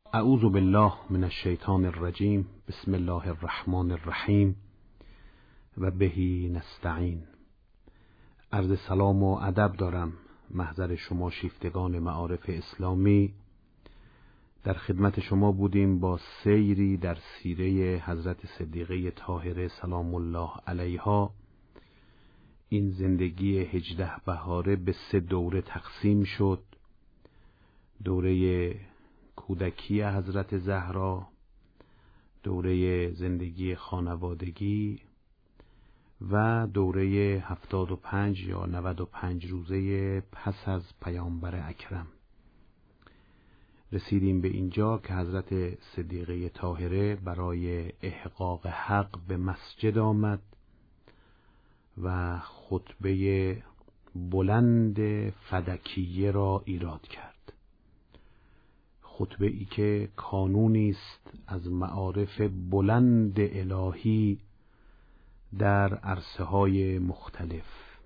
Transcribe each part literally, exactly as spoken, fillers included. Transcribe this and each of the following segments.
اعوذ بالله من الشیطان الرجیم. بسم الله الرحمن الرحیم و بهی نستعین. عرض سلام و ادب دارم محضر شما شیفتگان معارف اسلامی. در خدمت شما بودیم با سیری در سیره حضرت صدیقه طاهره سلام الله علیها. این زندگی هجده بهاره به سه دوره تقسیم شد: دوره کودکی حضرت زهرا، دوره زندگی خانوادگی و دوره هفتاد و پنج یا نود و پنج روزه پس از پیامبر اکرم. رسیدیم به اینجا که حضرت صدیقه طاهره برای احقاق حق به مسجد آمد و خطبه بلند فدکیه را ایراد کرد. خطبه ای که کانونی است از معارف بلند الهی در عرصه های مختلف.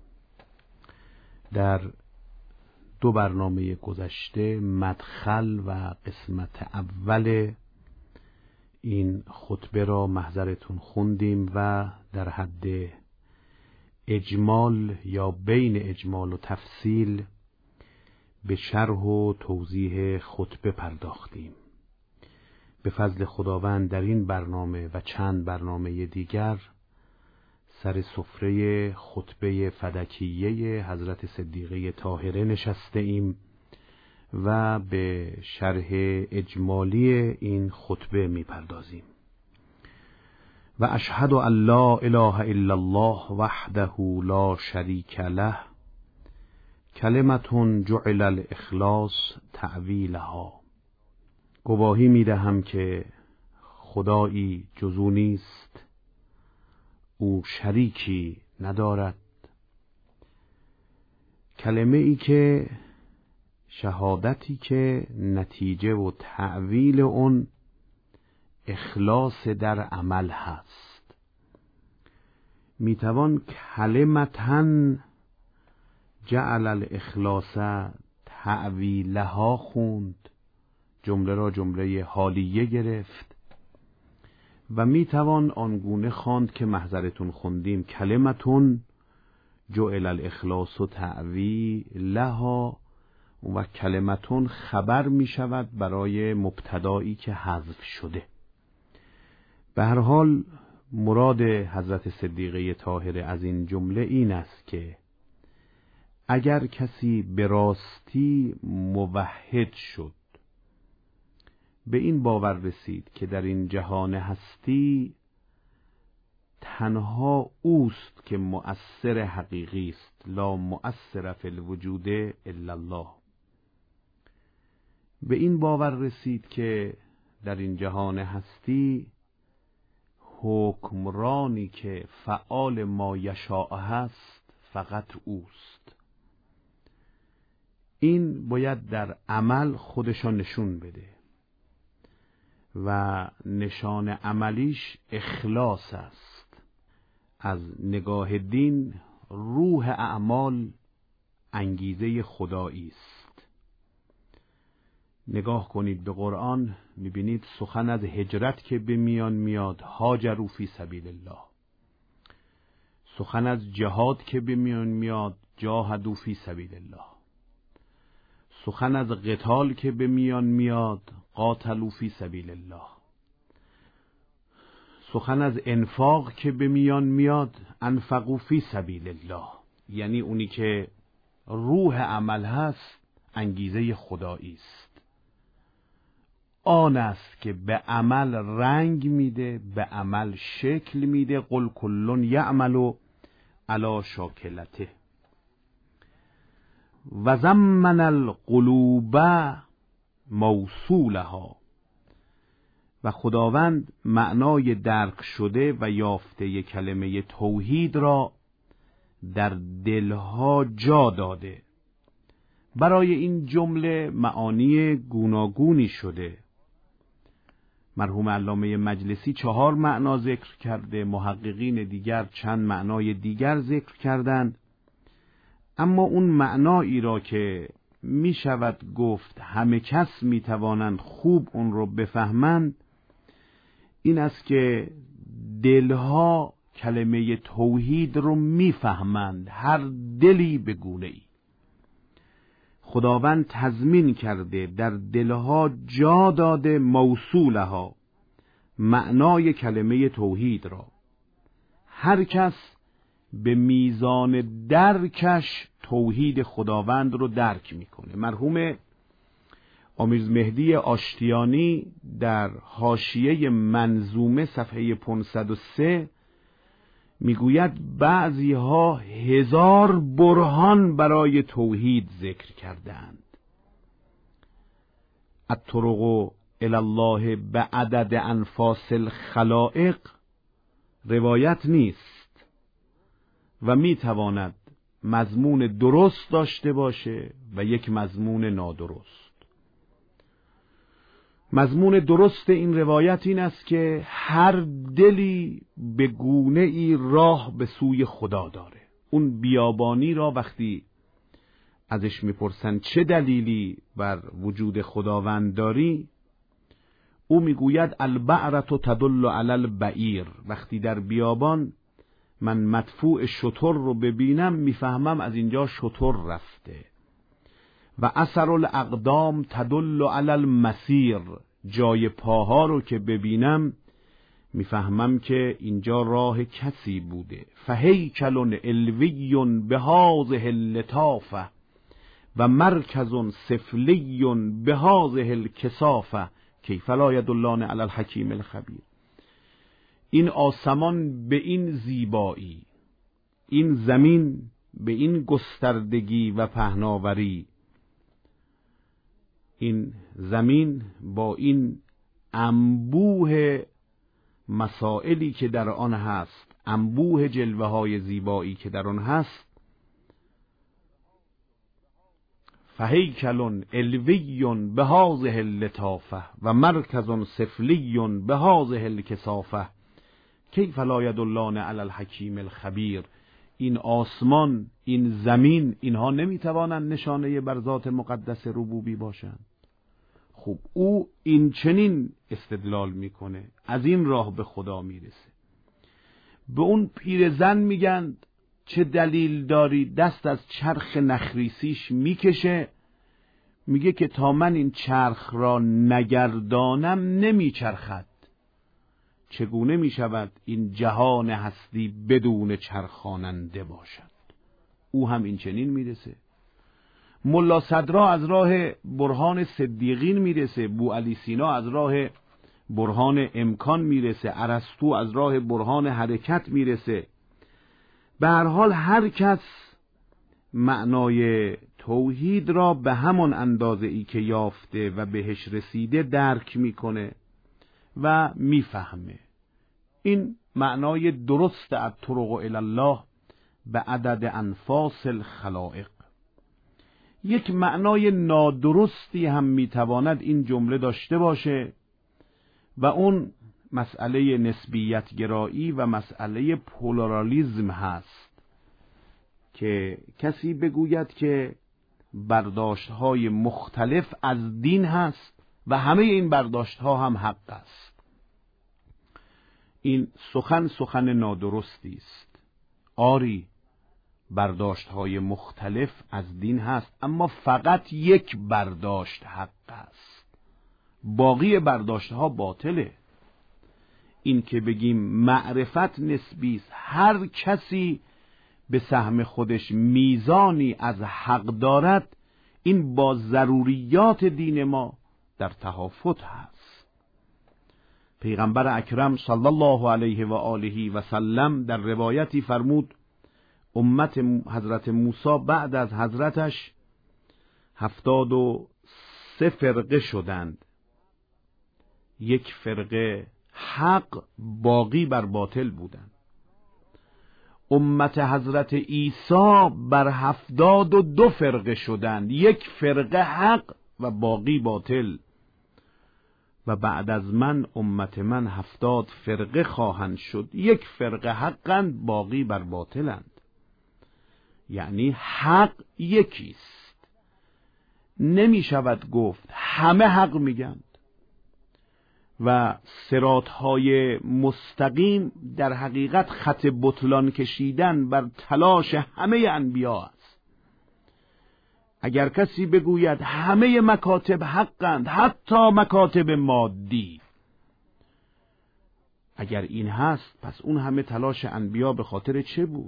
در دو برنامه گذشته مدخل و قسمت اول این خطبه را محضرتون خوندیم و در حد اجمال یا بین اجمال و تفصیل به شرح و توضیح خطبه پرداختیم. به فضل خداوند در این برنامه و چند برنامه دیگر سر سفره خطبه فدکیه حضرت صدیقه طاهره نشسته ایم و به شرح اجمالی این خطبه می پردازیم. و اشهد ان لا اله الا الله وحده لا شریک له کلمتون جعل الاخلاص تعویلها. گواهی می دهم که خدایی جز او نیست، او شریکی ندارد. کلمه ای که شهادتی که نتیجه و تعویل اون اخلاص در عمل هست. می توان کلمتن جعل الاخلاص تعویلها خوند، جمله را جمله حالیه گرفت و می توان آنگونه خواند که محضرتون خوندیم: کلمتون جعل الاخلاص تعویلها. و کلمتون خبر می شود برای مبتدایی که حذف شده. به هر حال مراد حضرت صدیقه طاهره از این جمله این است که اگر کسی به راستی موحد شد، به این باور رسید که در این جهان هستی تنها اوست که مؤثر حقیقی است، لا مؤثر فی الوجود الا الله، به این باور رسید که در این جهان هستی حکمرانی که فعال ما یشاء هست فقط اوست، این باید در عمل خودشو نشون بده و نشان عملیش اخلاص است. از نگاه دین روح اعمال انگیزه خدایی است. نگاه کنید به قرآن، میبینید سخن از هجرت که به میان میاد، هاجروا فی سبیل الله. سخن از جهاد که به میان میاد، جاهدوا فی سبیل الله. سخن از قتال که به میان میاد، قاتلوا فی سبیل الله. سخن از انفاق که به میان میاد، انفقوا فی سبیل الله. یعنی اونی که روح عمل هست انگیزه خدایی است. آن است که به عمل رنگ میده، به عمل شکل میده. قل کل یعمل علی شاکلته. و زمن القلوب موصولها. و خداوند معنای درک شده و یافته کلمه توحید را در دلها جا داده. برای این جمله معانی گوناگونی شده. مرحوم علامه مجلسی چهار معنا ذکر کرده، محققین دیگر چند معنای دیگر ذکر کردند، اما اون معنایی را که می شود گفت همه کس می توانند خوب اون رو بفهمند این است که دلها کلمه توحید رو می فهمند، هر دلی به گونه ای. خداوند تضمین کرده در دلها جا داده موصولها، معنای کلمه توحید را. هر کس به میزان درکش توحید خداوند رو درک میکنه. مرحوم آمیز مهدی آشتیانی در حاشیه منظومه صفحه پانصد و سه میگوید بعضی ها هزار برهان برای توحید ذکر کردند. الطرق الی الله به عدد انفاس الخلائق روایت نیست و میتواند مضمون درست داشته باشه و یک مضمون نادرست. مضمون درست این روایت این است که هر دلی به گونه ای راه به سوی خدا داره. اون بیابانی را وقتی ازش میپرسن چه دلیلی بر وجود خداوند داری، او میگوید البعرة تدل علی البعیر. وقتی در بیابان من مدفوع شتر رو ببینم میفهمم از اینجا شتر رفته. و اثر الاقدام تدل علی المسیر. جای پاها رو که ببینم میفهمم که اینجا راه کسی بوده. فهیکل علوی بهذه اللطافه و مرکز سفلی بهذه الکثافه کیف لا یدلان علی الحکیم الخبیر. این آسمان به این زیبایی، این زمین به این گستردگی و پهناوری، این زمین با این انبوه مسائلی که در آن هست، انبوه جلوه های زیبایی که در آن هست، فهیکل علوی بهذه اللطافه و مرکز سفلی بهذه الکثافه کیف لا یدلان علی الحکیم الخبیر. این آسمان، این زمین، اینها نمیتوانند نشانه بر ذات مقدس ربوبی باشند. خب او این چنین استدلال میکنه، از این راه به خدا میرسه. به اون پیرزن میگن چه دلیل داری؟ دست از چرخ نخریسیش میکشه، میگه که تا من این چرخ را نگردانم نمیچرخد. چگونه میشود این جهان هستی بدون چرخاننده باشد؟ او هم این چنین میرسه. ملا صدرا از راه برهان صدیقین میرسه، بو علی سینا از راه برهان امکان میرسه، ارسطو از راه برهان حرکت میرسه. به هر حال هر کس معنای توحید را به همان اندازه ای که یافته و بهش رسیده درک میکنه و میفهمه. این معنای درست الطرق الی الله به عدد انفاس الخلائق. یک معنای نادرستی هم میتواند این جمله داشته باشه و اون مسئله نسبیت گرایی و مسئله پولارالیزم هست که کسی بگوید که برداشت‌های مختلف از دین هست و همه این برداشت‌ها هم حق است. این سخن سخن نادرستی است. آری برداشت‌های مختلف از دین هست، اما فقط یک برداشت حق است، باقی برداشت‌ها باطله. این که بگیم معرفت نسبی است، هر کسی به سهم خودش میزانی از حق دارد، این با ضروریات دین ما در تهافت هست. پیغمبر اکرم صلی الله علیه و آله و سلم در روایتی فرمود امت حضرت موسی بعد از حضرتش هفتاد و سه فرقه شدند، یک فرقه حق، باقی بر باطل بودند. امت حضرت عیسی بر هفتاد و دو فرقه شدند، یک فرقه حق و باقی باطل. و بعد از من امت من هفتاد فرقه خواهند شد، یک فرقه حقند، باقی بر باطلند. یعنی حق یکیست. نمی شود گفت، همه حق میگند و صراطهای مستقیم در حقیقت خط بطلان کشیدن بر تلاش همه انبیا است. اگر کسی بگوید همه مکاتب حقند، حتی مکاتب مادی، اگر این هست پس اون همه تلاش انبیا به خاطر چه بود؟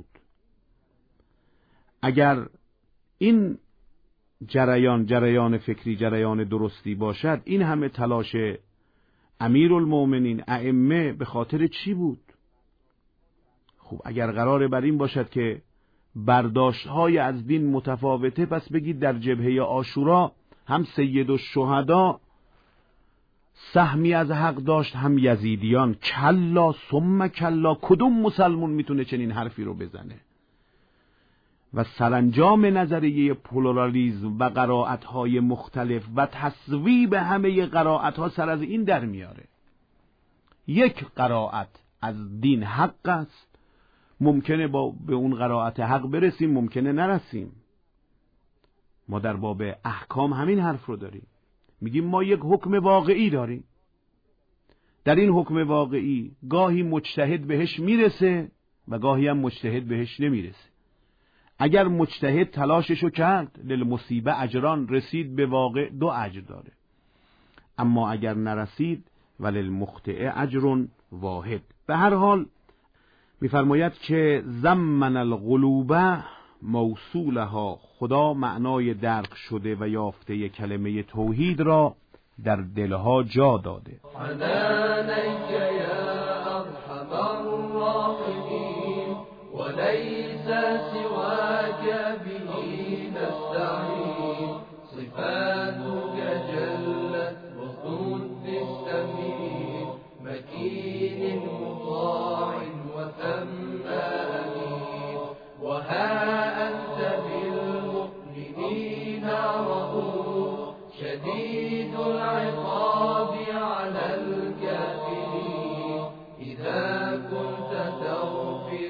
اگر این جریان جریان فکری جریان درستی باشد، این همه تلاش امیرالمومنین ائمه به خاطر چی بود؟ خب اگر قراره بر این باشد که برداشت‌های از دین متفاوته، پس بگید در جبهه عاشورا هم سید الشهدا سهمی از حق داشت، هم یزیدیان. کلا ثم کلا، کدوم مسلمون میتونه چنین حرفی رو بزنه؟ و سرانجام نظریه پلورالیسم و قرائت‌های مختلف و تصویب همه قرائت‌ها سر از این در میاره: یک قرائت از دین حق است، ممکنه با به اون قرائت حق برسیم، ممکنه نرسیم. ما در باب احکام همین حرف رو داریم، میگیم ما یک حکم واقعی داریم، در این حکم واقعی گاهی مجتهد بهش میرسه و گاهی هم مجتهد بهش نمیرسه. اگر مجتهد تلاششو کرد، للمصیبه اجران، رسید به واقع، دو اجر داره. اما اگر نرسید، وللمخطئ اجر واحد. به هر حال میفرماید که زمن القلوب موصولها، خدا معنای درک شده و یافته کلمه توحید را در دلها جا داده. حنانیک یا ارحم الراحمین ولیس سواک به نستعین صفاتك جلت وقدست من مكين مطاع وثم أمين وها أنت بالمؤمنين رؤوف شديد العقاب على الكافرين إذا كنت تغفر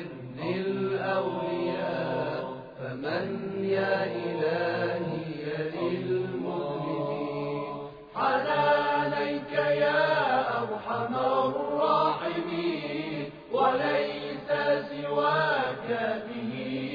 للأولياء فمن يا إلهي للمؤمنين حنانيك يا أرحم الراحمين وليس سواك به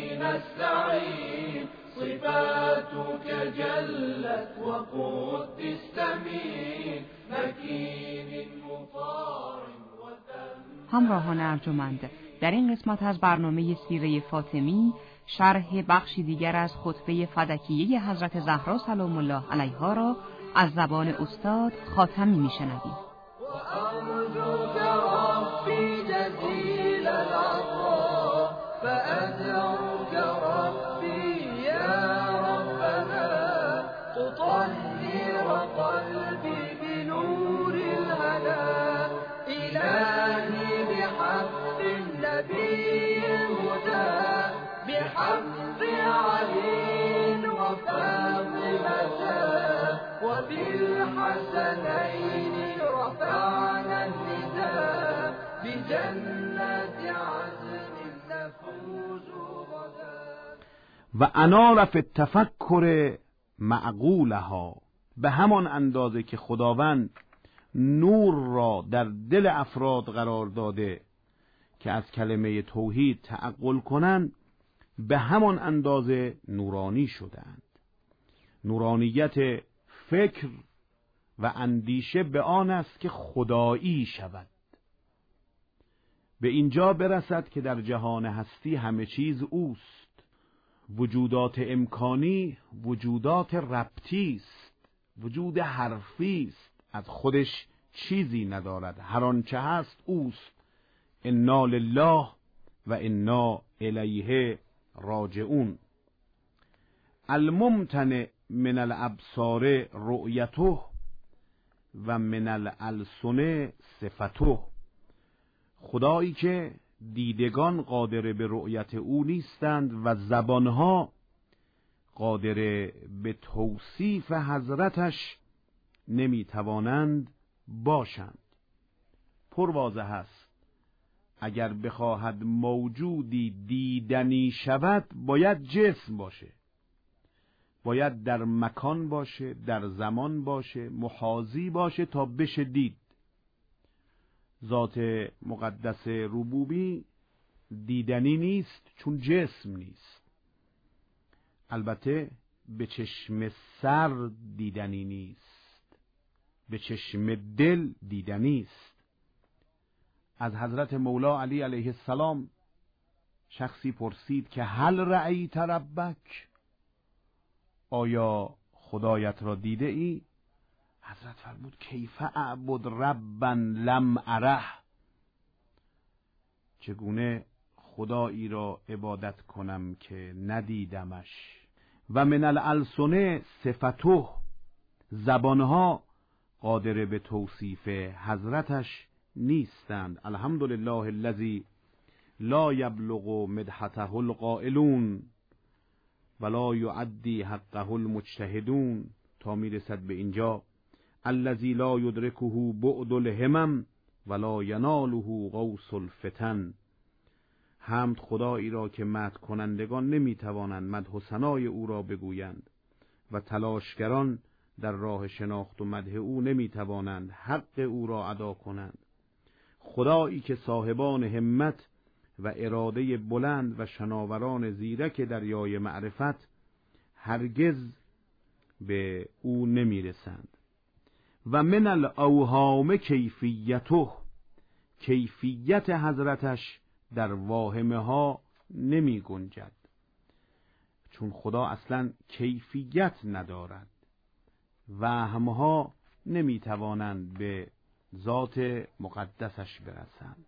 نستعين صفاتك جلت وقدست من مكين مطاع وثم. همراهان ارجمند، در این قسمت از برنامه سیره فاطمی شرح بخشی دیگر از خطبه فدکیه حضرت زهرا سلام الله علیها را از زبان استاد خاتمی میشنویم. وأرجوك ربي جزيل العطاء فأدعوك ربي يا ربنا تطهر قلبي بنور الهدى إلهي بحق النبي الهدى بحق علي وفاطمة وبالحسنين رفعنا النداء بجنة عدن نفوز غدا. و انار فی التفکر معقولها، به همان اندازه که خداوند نور را در دل افراد قرار داده که از کلمه توحید تعقل کنند، به همان اندازه نورانی شدند. نورانیت فکر و اندیشه به آن است که خدایی شود، به اینجا برسد که در جهان هستی همه چیز اوست. وجودات امکانی وجودات ربطی است، وجود حرفی است، از خودش چیزی ندارد، هر آنچه هست اوست. انا لله و انا الیه راجعون. الممتنع من الابصار رؤیته و من الالسن صفته، خدایی که دیدگان قادر به رؤیت او نیستند و زبانها قادر به توصیف حضرتش نمیتوانند باشند. پرواضح است اگر بخواهد موجودی دیدنی شود باید جسم باشه. باید در مکان باشه، در زمان باشه، محاذی باشه تا بشه دید. ذات مقدس ربوبی دیدنی نیست چون جسم نیست. البته به چشم سر دیدنی نیست، به چشم دل دیدنی است. از حضرت مولا علی علیه السلام شخصی پرسید که هل رأیت ربک؟ آیا خدایت را دیده ای؟ حضرت فرمود کیف اعبد ربا لم اره؟ چگونه خدایی را عبادت کنم که ندیدمش؟ و من الالسنه صفته، زبانها قادر به توصیف حضرتش نیستند. الحمدلله الذی لا یبلغ مدحته القائلون ولا یعدی حقه المجتهدون، تا میرسد به اینجا الذی لا یدرکه بعد الهمم ولا یناله غوث الفتن. حمد خدایی را که مدح کنندگان نمیتوانند مدح و ثنای او را بگویند و تلاشگران در راه شناخت و مدح او نمیتوانند حق او را ادا کنند. خدایی که صاحبان همت و اراده بلند و شناوران زیرک دریای معرفت هرگز به او نمیرسند. و من الاوهام کیفیته، کیفیت حضرتش در واهمه ها نمی گنجد، چون خدا اصلا کیفیت ندارد. وهمها نمی توانند به ذات مقدسش برسند.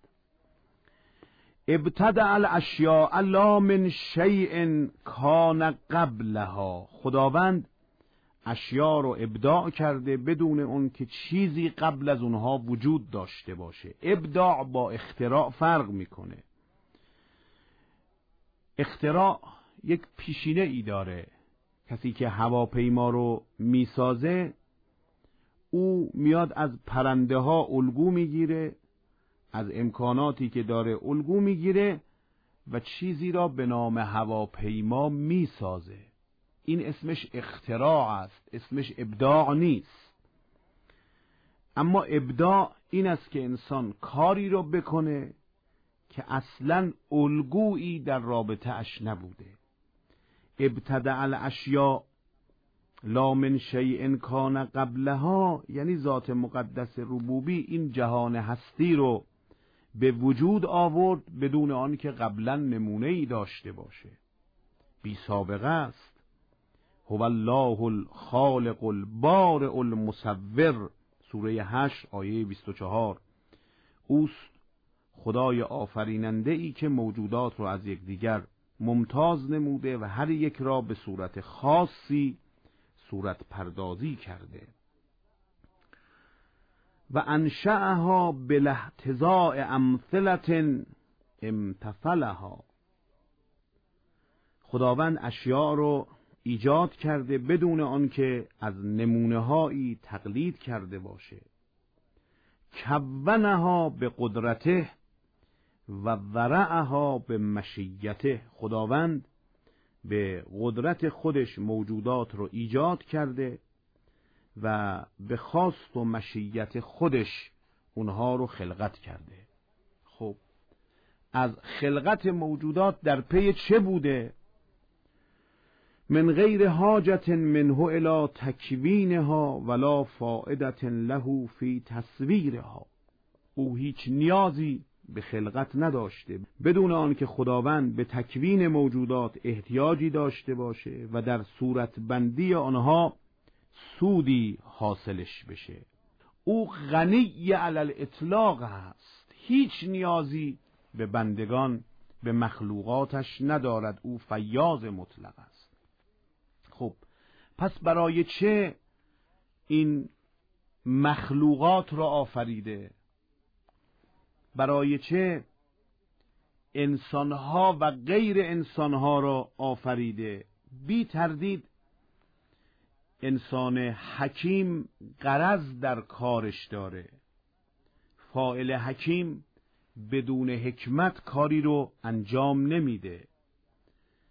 ابتدع الاشیاء لا من شیء کان قبلها، خداوند اشیاء رو ابداع کرده بدون اون که چیزی قبل از اونها وجود داشته باشه. ابداع با اختراع فرق میکنه. اختراع یک پیشینه ای داره. کسی که هواپیما رو میسازه او میاد از پرنده ها الگو میگیره، از امکاناتی که داره الگو میگیره و چیزی را به نام هواپیما میسازه. این اسمش اختراع است، اسمش ابداع نیست. اما ابداع این است که انسان کاری را بکنه که اصلا الگویی در رابطه اش نبوده. ابتدع الاشیاء لا من شیء کان قبلها، یعنی ذات مقدس ربوبی این جهان هستی رو به وجود آورد بدون آن که قبلا نمونه ای داشته باشه. بی سابقه است. هو الله الخالق البارئ المصور، سوره هشت آیه بیست و چهار. اوست خدای آفریننده ای که موجودات رو از یکدیگر ممتاز نموده و هر یک را به صورت خاصی صورت پردازی کرده. و انشأها بالاحتضاء امثلة امتثلها، خداوند اشیاء رو ایجاد کرده بدون آنکه از نمونه‌هایی تقلید کرده باشه. کونها به قدرته و ورعها به مشیته، خداوند به قدرت خودش موجودات رو ایجاد کرده و به خواست و مشیت خودش اونها رو خلقت کرده. خب از خلقت موجودات در پی چه بوده؟ من غیر حاجت منه الی تکوینها ولا فائدة له فی تصویرها، او هیچ نیازی به خلقت نداشته بدون آن که خداوند به تکوین موجودات احتیاجی داشته باشه و در صورت بندی آنها سودی حاصلش بشه. او غنی علی الاطلاق هست، هیچ نیازی به بندگان به مخلوقاتش ندارد. او فیاض مطلق است. خب پس برای چه این مخلوقات را آفریده؟ برای چه انسانها و غیر انسانها را آفریده؟ بی تردید انسان حکیم غرض در کارش داره. فاعل حکیم بدون حکمت کاری رو انجام نمیده.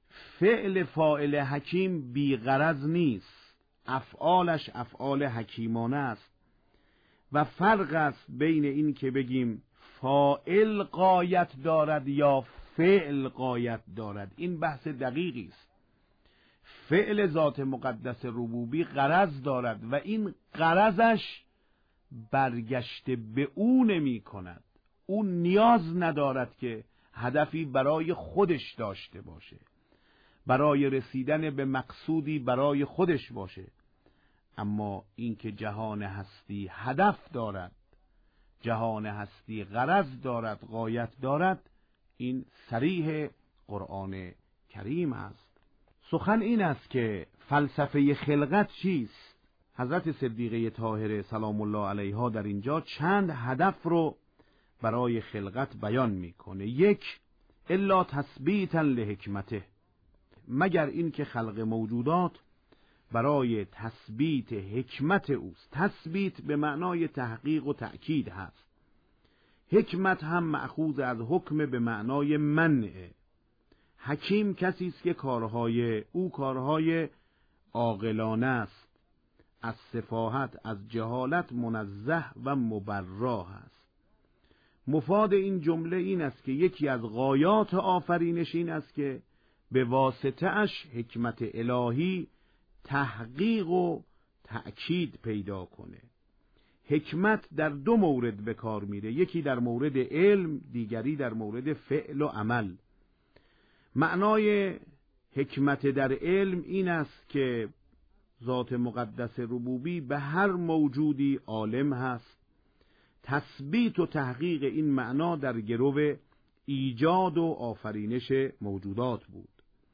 فعل فاعل حکیم بی غرض نیست، افعالش افعال حکیمانه است و فرق است بین این که بگیم فاعل غایت دارد یا فعل غایت دارد. این بحث دقیقی است. فعل ذات مقدس ربوبی غرض دارد و این غرضش برگشته به او نمی کند. او نیاز ندارد که هدفی برای خودش داشته باشه، برای رسیدن به مقصودی برای خودش باشه. اما اینکه جهان هستی هدف دارد، جهان هستی غرض دارد، غایت دارد، این صریح قرآن کریم است. سخن این است که فلسفه خلقت چیست؟ حضرت صدیقه طاهره سلام الله علیها در اینجا چند هدف رو برای خلقت بیان میکنه. یک، الا تثبیتا لحکمته، مگر این که خلق موجودات برای تثبیت حکمت اوست. تثبیت به معنای تحقیق و تأکید هست. حکمت هم مأخوذ از حکم به معنای منع. حکیم کسی است که کارهای او کارهای عاقلانه است، از سفاهت، از جهالت منزه و مبرا است. مفاد این جمله این است که یکی از غایات آفرینش این است که به واسطه اش حکمت الهی تحقیق و تأکید پیدا کنه. حکمت در دو مورد به کار میره، یکی در مورد علم، دیگری در مورد فعل و عمل. معنای حکمت در علم این است که ذات مقدس ربوبی به هر موجودی عالم هست. تثبیت و تحقیق این معنا در گرو ایجاد و آفرینش موجودات بود.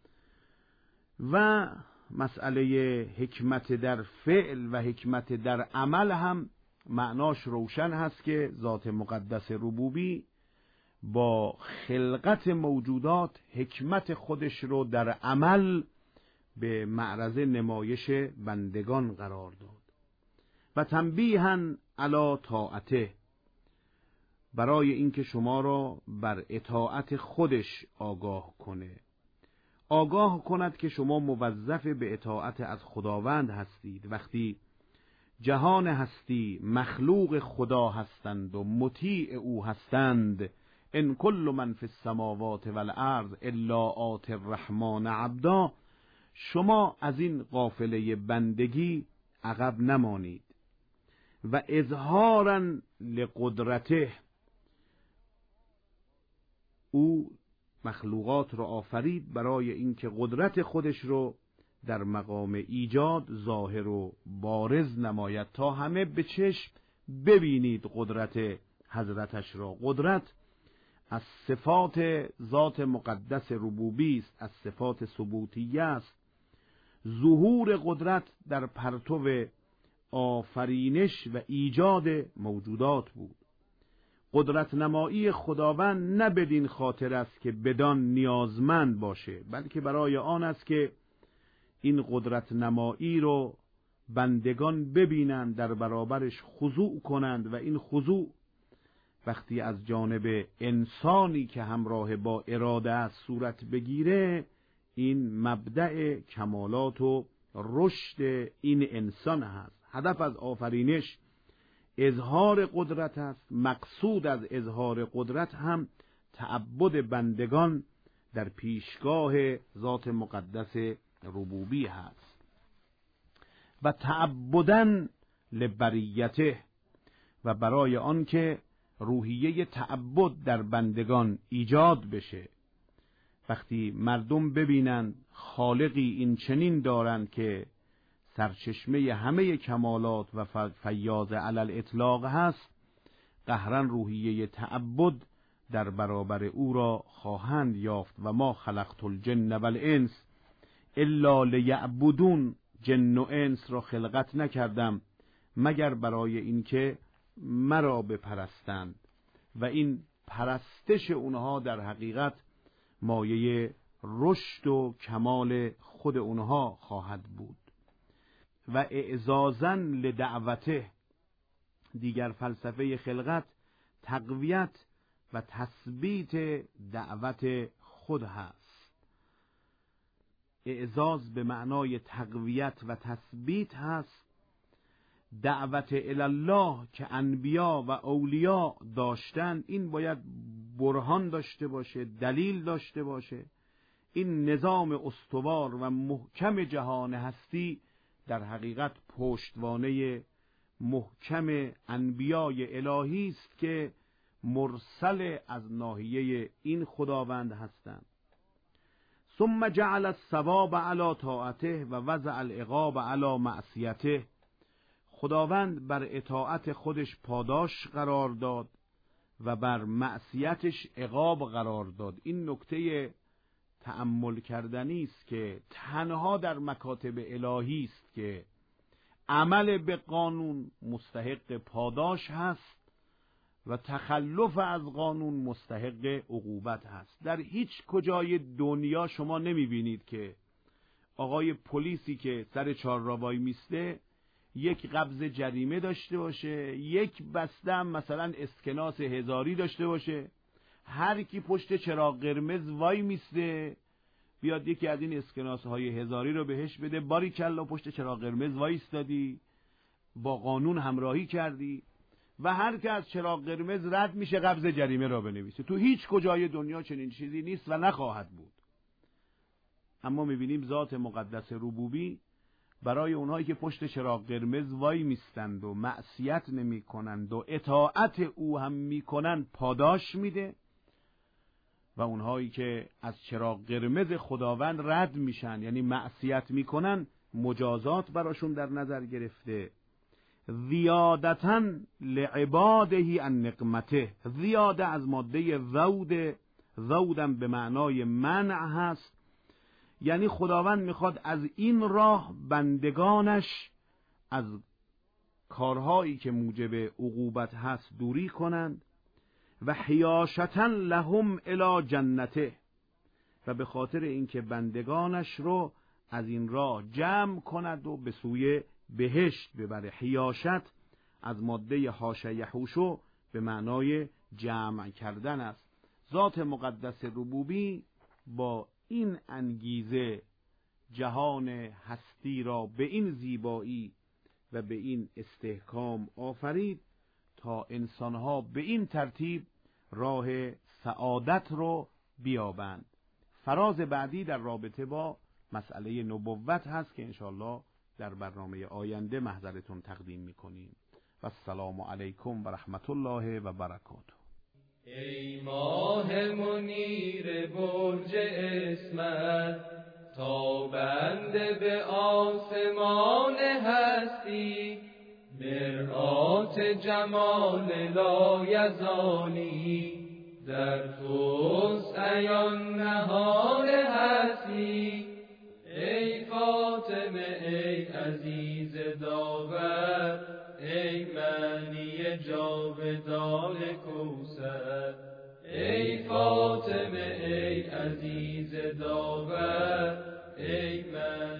و مسئله حکمت در فعل و حکمت در عمل هم معناش روشن هست که ذات مقدس ربوبی با خلقت موجودات حکمت خودش رو در عمل به معرض نمایش بندگان قرار داد. و تنبیها علی طاعته، برای اینکه شما را بر اطاعت خودش آگاه کنه، آگاه کند که شما موظف به اطاعت از خداوند هستید. وقتی جهان هستی مخلوق خدا هستند و مطیع او هستند، ان کل من فی السماوات والارض الا آتی الرحمن عبدا، شما از این قافله بندگی عقب نمانید. و اظهارا لقدرته، او مخلوقات را آفرید برای اینکه قدرت خودش رو در مقام ایجاد ظاهر و بارز نماید تا همه به چشم ببینید قدرت حضرتش را. قدرت از صفات ذات مقدس ربوبی است، از صفات ثبوتیه است. ظهور قدرت در پرتو آفرینش و ایجاد موجودات بود. قدرت نمایی خداوند نه بدین خاطر است که بدان نیازمند باشه، بلکه برای آن است که این قدرت نمایی رو بندگان ببینند، در برابرش خضوع کنند و این خضوع وقتی از جانب انسانی که همراه با اراده است صورت بگیره، این مبدأ کمالات و رشد این انسان هست. هدف از آفرینش اظهار قدرت است. مقصود از اظهار قدرت هم تعبد بندگان در پیشگاه ذات مقدس ربوبی هست. و تعبدن لبریته، و برای آن که روحیه تعبد در بندگان ایجاد بشه. وقتی مردم ببینند خالقی این چنین دارند که سرچشمه همه کمالات و فیاض علی الاطلاق هست، قهرا روحیه تعبد در برابر او را خواهند یافت. و ما خلقت الجن والانس الا لیعبدون، جن و انس را خلقت نکردم مگر برای اینکه مرا بپرستند. و این پرستش اونها در حقیقت مایه رشد و کمال خود اونها خواهد بود. و اعزازا لدعوته، دیگر فلسفه خلقت تقویت و تثبیت دعوت خود هست. اعزاز به معنای تقویت و تثبیت هست، دعوت الله که انبیا و اولیاء داشتن، این باید برهان داشته باشه، دلیل داشته باشه. این نظام استوار و محکم جهان هستی در حقیقت پشتوانه محکم انبیای الهی است که مرسل از ناحیه این خداوند هستند. ثم جعل الثواب علی طاعته و وضع العقاب علی معصیته. خداوند بر اطاعت خودش پاداش قرار داد و بر معصیتش عقاب قرار داد. این نکته تأمل کردنی است که تنها در مکاتب الهی است که عمل به قانون مستحق پاداش هست و تخلف از قانون مستحق عقوبت هست. در هیچ کجای دنیا شما نمی بینید که آقای پلیسی که سر چهارراه میسته یک قبض جریمه داشته باشه، یک بسته هم مثلا اسکناس هزاری داشته باشه. هر کی پشت چراغ قرمز وای میسته بیاد یکی از این اسکناس های هزاری رو بهش بده، باری کلا پشت چراغ قرمز وای ایستادی، با قانون همراهی کردی. و هر که از چراغ قرمز رد میشه قبض جریمه را بنویسه. تو هیچ کجای دنیا چنین چیزی نیست و نخواهد بود. اما میبینیم ذات مقدس ربوبی برای اونهایی که پشت چراغ قرمز وای میستند و معصیت نمی کنند و اطاعت او هم میکنند پاداش میده، و اونهایی که از چراغ قرمز خداوند رد میشن یعنی معصیت میکنن مجازات براشون در نظر گرفته. زیادتاً لعباده ان نقمته. زیاده از ماده زود، زودم به معنای منع هست، یعنی خداوند میخواد از این راه بندگانش از کارهایی که موجب عقوبت هست دوری کنند و حیاشتاً لهم الی جنته، و به خاطر اینکه بندگانش رو از این راه جمع کند و به سوی بهشت ببره. حیاشت از ماده حاش یحوشو به معنای جمع کردن است. ذات مقدس ربوبی با این انگیزه جهان هستی را به این زیبایی و به این استحکام آفرید تا انسانها به این ترتیب راه سعادت رو بیابند. فراز بعدی در رابطه با مسئله نبوت هست که انشاءالله در برنامه آینده محضرتون تقدیم میکنیم. و السلام علیکم و رحمت الله و برکاته. ای ماه منیر برج اسمت، تابنده به آسمان هستی، مرآت جمال لایزالی، در توست عیان نهان هستی. ای فاطمه ای عزیز داور، ای معنی جاودان کوثر. ای فاطمه ای عزیز داور، ای معنی